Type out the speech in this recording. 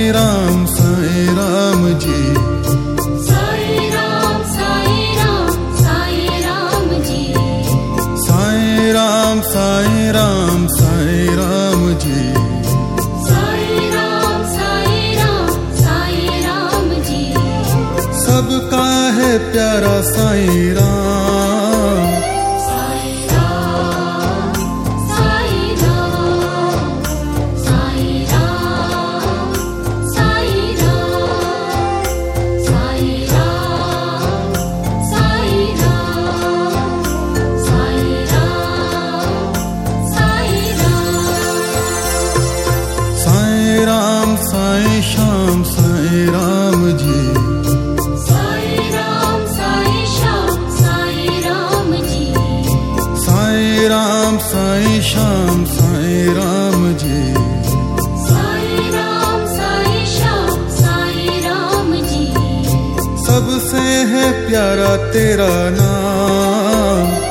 राम जी। साईं राम जी। साईं राम जी। साईं राम जी। सबका है प्यारा साईं राम। साईं राम, साईं राम, साईं राम, साईं राम, साईं राम, साईं राम, साईं राम, साईं राम। साईं राम साईं श्याम साईं राम जी। साईं राम, साईं श्याम, साईं राम जी। साईं राम साईं श्याम साईं राम जी। साईं राम, साईं श्याम, साईं राम जी। सबसे है प्यारा तेरा नाम।